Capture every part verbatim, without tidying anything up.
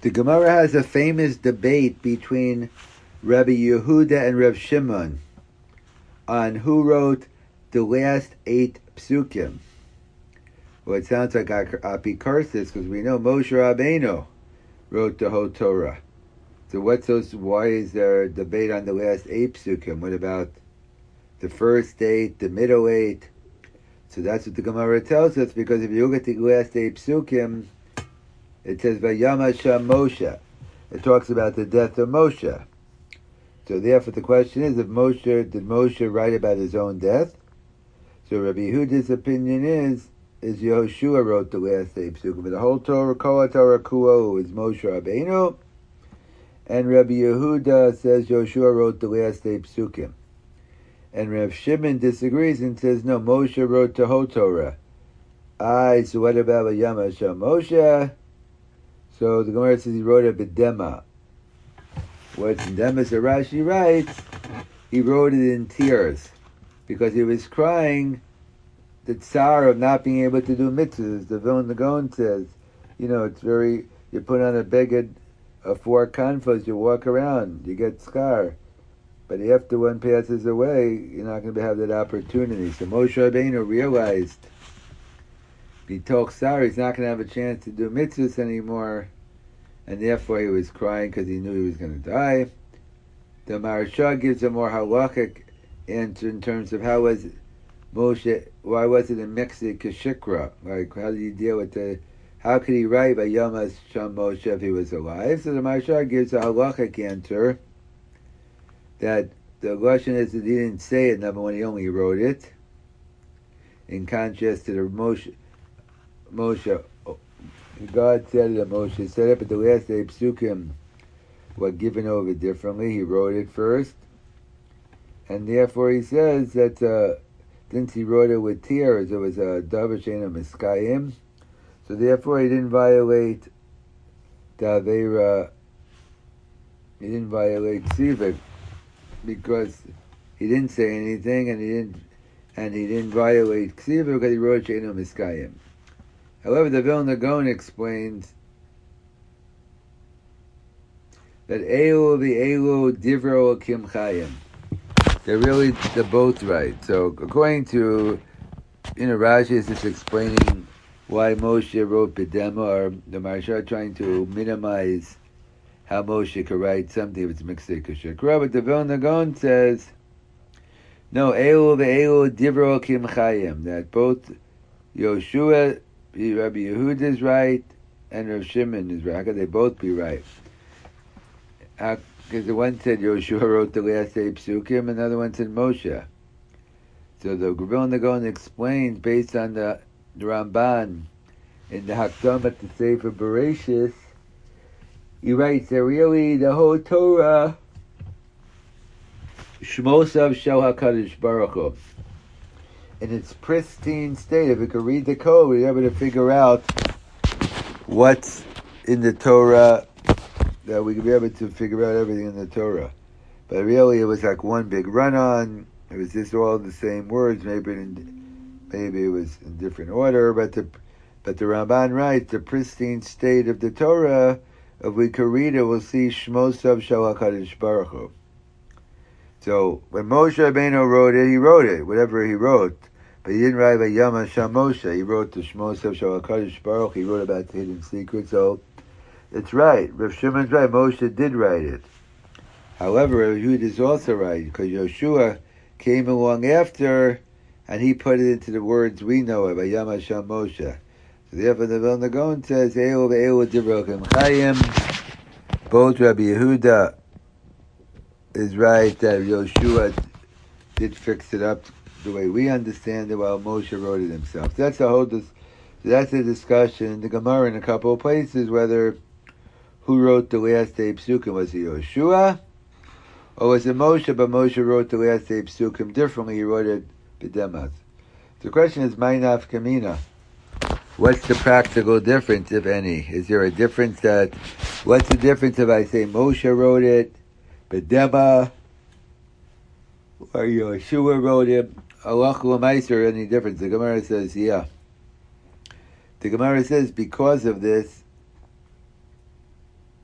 The Gemara has a famous debate between Rabbi Yehuda and Rav Shimon on who wrote the last eight psukim. Well, it sounds like Apikarsis because we know Moshe Rabbeinu wrote the whole Torah. So what's those? Why is there a debate on the last eight psukim? What about the first eight, the middle eight? So that's what the Gemara tells us, because if you look at the last eight psukim, it says Vayam Hashem Moshe. It talks about the death of Moshe. So therefore the question is, if Moshe, did Moshe write about his own death? So Rabbi Yehuda's opinion is, is Yehoshua wrote the last eight psukim. But the whole Torah, Kol Torah Kuo, is Moshe Rabbeinu. And Rabbi Yehuda says Yehoshua wrote the last eight psukim. And Rav Shimon disagrees and says, no, Moshe wrote the whole Torah. Aye, so what about Vayam Hashem Moshe? So the Gemara says he wrote a B'dema. What's B'dema? So Rashi writes, he wrote it in tears because he was crying the tsar of not being able to do mitzvahs. The Vilna Gaon says, you know, it's very, you put on a beged, a four kanfos, you walk around, you get scar. But after one passes away, you're not going to have that opportunity. So Moshe Rabbeinu realized B'toch Sar, he's not going to have a chance to do mitzvahs anymore, and therefore he was crying because he knew he was going to die. The Maharsha gives a more halachic answer in terms of how was Moshe, why was it in Mexi Kashikra? Like, how did he deal with the, how could he write by Yom Hashem Moshe if he was alive? So the Maharsha gives a halachic answer that the Lashon is that he didn't say it, number one, he only wrote it, in contrast to the Moshe, Moshe, God said that Moshe said it, but the last eight psukim were given over differently. He wrote it first, and therefore he says that uh, since he wrote it with tears, it was a davar she'eino miskayim, so therefore he didn't violate the Aveira, he didn't violate Tzivik, because he didn't say anything, and he didn't, and he didn't violate Ksiva because he wrote she'eino miskayim. However, the Vilna Gaon explains that Elu v'Elu Divro Kim Chayim. They're really, they're both right. So according to, you know, Rashi is just explaining why Moshe wrote B'dema, or the Maharsha trying to minimize how Moshe could write something if it's Miksei Kashikra. But the Vilna Gaon says, no, Elu v'Elu Divro Kim Chayim, that both Yehoshua, Rabbi Yehuda is right, and Rav Shimon is right. How could they both be right? Because the one said Yehoshua wrote the last eight psukim, and the other one said Moshe. So the Vilna Gaon explains, based on the, the Ramban, in the Hakdamah to Sefer Bereshis, he writes that really the whole Torah, Shmosav Shel HaKadosh Baruch Hu, in its pristine state, if we could read the code, we'd be able to figure out what's in the Torah, that we could be able to figure out everything in the Torah. But really, it was like one big run-on. It was just all the same words. Maybe in, maybe it was in different order. But the but the Ramban writes the pristine state of the Torah. If we could read it, we'll see Shmosav Shel HaKadosh Baruch Hu. So when Moshe Rabbeinu wrote it, he wrote it, whatever he wrote. But he didn't write by Vayam Hashem Moshe. He wrote the Shmosav Shel HaKadosh Baruch Hu. He wrote about the hidden secret. So it's right. Rav Shimon's right. Moshe did write it. However, Rav Yehuda is also right, because Yehoshua came along after, and he put it into the words we know of, Vayam Hashem Moshe. So therefore, the Vilna Gaon says, Elu v'Elu Divro Kim Chayim. Both Rabbi Yehuda is right that Yehoshua did fix it up the way we understand it, while Moshe wrote it himself. So that's the whole. Dis- so that's a discussion in the Gemara in a couple of places whether who wrote the last eight psukim, was it Yehoshua or was it Moshe? But Moshe wrote the last eight psukim differently. He wrote it b'demas. The question is, my nafkamina. What's the practical difference, if any? Is there a difference that? What's the difference if I say Moshe wrote it, b'dema, or Yehoshua wrote it? Alach l'maiser, any difference? The Gemara says, yeah. The Gemara says because of this,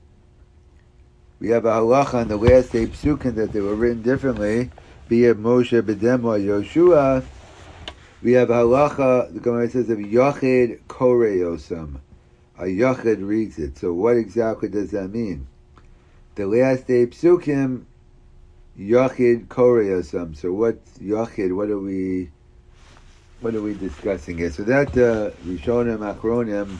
We have a halacha on the last eight psukim that they were written differently, be it Moshe, B'dem, or Yoshua. We have a halacha, the Gemara says, of Yochid Koreyosam. A Yochid reads it. So what exactly does that mean? The last eight psukim, Yochid Koreyosam. So what's Yochid? What are we, what are we discussing here? So that uh, Rishonim, Achronim,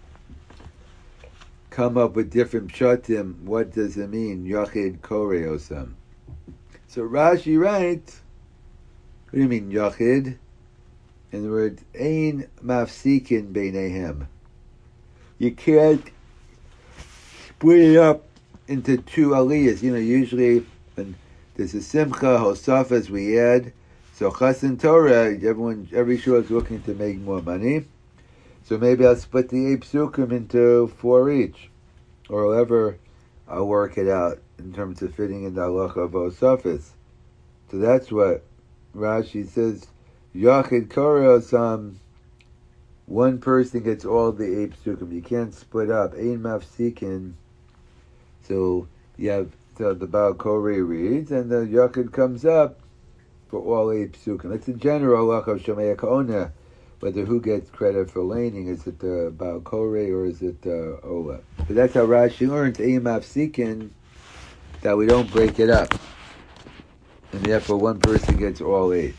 come up with different pshatim. What does it mean? Yochid Koreyosam. So Rashi writes, what do you mean Yochid? In the word, Ein Mafsikin Beinehem. You can't split it up into two aliyahs. You know, usually when there's a simcha, hosafas, we add. So Chassan Torah, everyone, every shul is looking to make more money. So maybe I'll split the eight psukim into four each. Or however I'll work it out in terms of fitting in the halacha of hosafas. So that's what Rashi says. Yochid Koreyosam, one person gets all the eight psukim. You can't split up. Ein Mafsikin. So you have so the Baal Koreh reads, and the Yochid comes up for all eight psukim. It's a general halacha of Shomei Ka'ona, whether who gets credit for laning. Is it the Baal Koreh or is it the Ola? But that's how Rashi learns Ein Mafsikin, that we don't break it up. And therefore one person gets all eight.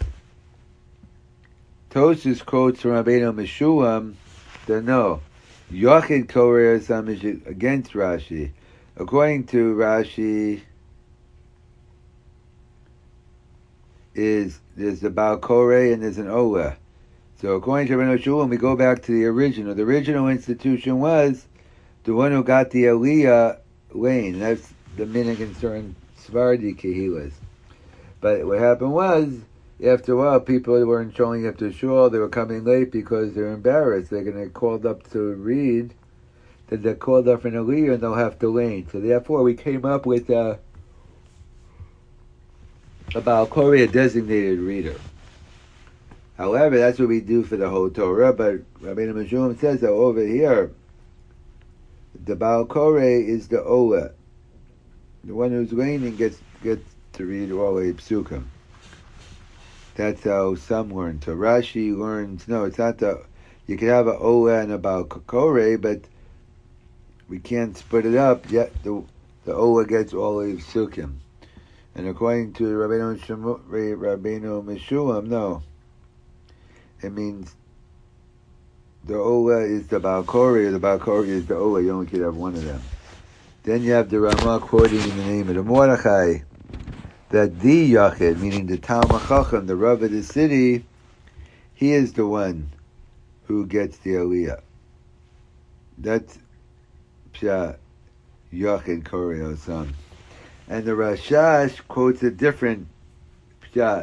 Tosfos quotes from Rabbeinu Meshulam that no, Yochid Koreyosam is against Rashi. According to Rashi, is there's the Baal Koreh and there's an Ola. So according to Rabbeinu Meshulam, we go back to the original. The original institution was the one who got the Aliyah lane. That's the minhag in certain Sephardi Kehilas. But what happened was, after a while, people weren't showing up to shul. They were coming late because they're embarrassed. They're going to get called up to read. Then they're called up for an aliyah and they'll have to lane. So therefore, we came up with a, a Baal Koreh, a designated reader. However, that's what we do for the whole Torah. But Rabbeinu Meshulam says that over here, the Baal Koreh is the Ola. The one who's laning gets gets to read all eight psukim. That's how some learn. So Rashi learns, no, it's not the, you can have an Ola and a Baal Koreh, but we can't split it up, yet the, the Ola gets all eight psukim. And according to Rabbeinu, Shemu, Rabbeinu Meshulam, no. It means the Ola is the Baal Koreh, or the Baal Koreh is the Ola. You only can have one of them. Then you have the Ramah quoting in the name of the Mordechai that the Yachid, meaning the Talmid Chacham, the Rav of the city, he is the one who gets the Aliyah. That's Pshat Yachid Koreyosam. And the Rashash quotes a different Pshat.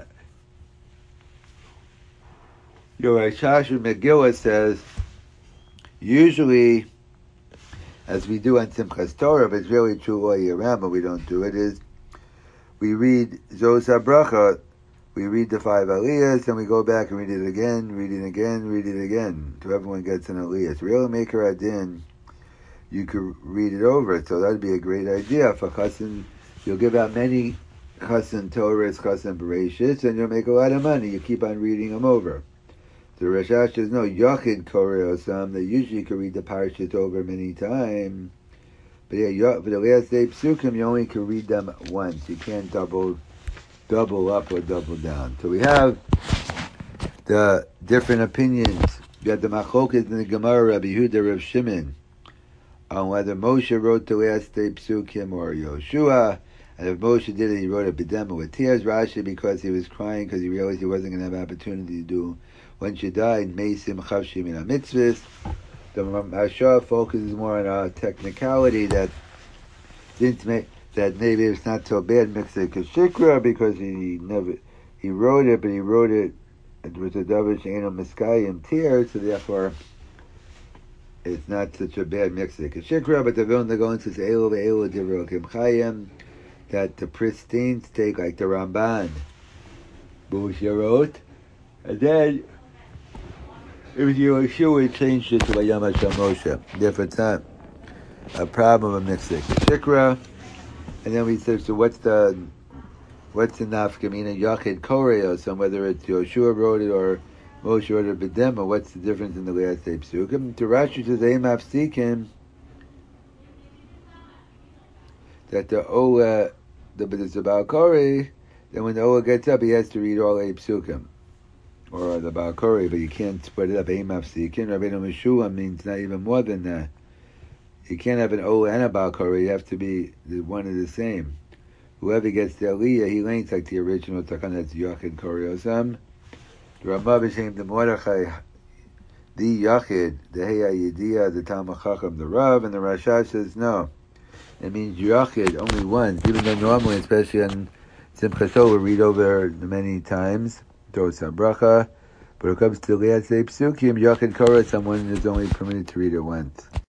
Your Rashash in Megillah says, usually, as we do on Simchas Torah, but it's really true all year round, but we don't do it, is we read Zos HaBracha, we read the five Aliyahs, and we go back and read it again, read it again, read it again, till everyone gets an Aliyah. So really Maker Adin, you could read it over, so that'd be a great idea for Chassan. You'll give out many Chassan Torahs, Chassan Bereshis, and you'll make a lot of money. You keep on reading them over. The Rashash says, no, Yochid Koreyosam, that usually you can read the parashas over many times. But yeah, for the last eight psukim, you only can read them once. You can't double double up or double down. So we have the different opinions. You have the Machlokas in the Gemara, Rabbi Yehuda, Rav Shimon, on whether Moshe wrote the last eight psukim or Yoshua. And if Moshe did it, he wrote a B'dema with tears, Rashi, because he was crying because he realized he wasn't going to have opportunity to do when she died, Meisim Chavshim in a mitzvahs. The Mashah focuses more on a technicality that didn't make, that maybe it's not so bad Mikzeh Kashikra because he never he wrote it, but he wrote it with a Davish Eno Miskayim tears, so therefore it's not such a bad Mikzeh Kashikra. But the Vilna Gaon says Elo ve'Elo Divrei Kim Chayim, that the pristine take like the Ramban, Moshe wrote, and then it was Yeshua changed it to Vayam Hashem Moshe. Therefore, it's not a problem of Mikzeh Kashikra. And then we said, so what's the what's the nafkamina Yachid Koreos, so whether it's Yoshua wrote it or Moshe wrote it B'dema, what's the difference in the last eight psukim? To Rashi says, Ein mafsikim, that the Ola, the but it's about Kori, then when the Ola gets up, he has to read all eight psukim. Or the Baal Kori, but you can't split it up. Ein mafsikim, Rabbeinu Meshulam means not even more than that. You can't have an Ola and a Baal Kori, you have to be one and the same. Whoever gets the Aliyah, he lengths like the original Takana, that's Yachid Koreosam. The Rambam is named the Mordechai, the Yachid, the Heya Yediyah, the Talmud Chacham, the Rav, and the Rashash says no. It means Yachid, only once, even though normally, especially on Simchas Torah, we read over many times, Dosa Bracha, but when it comes to the last eight psukim, Yachid Korah, someone is only permitted to read it once.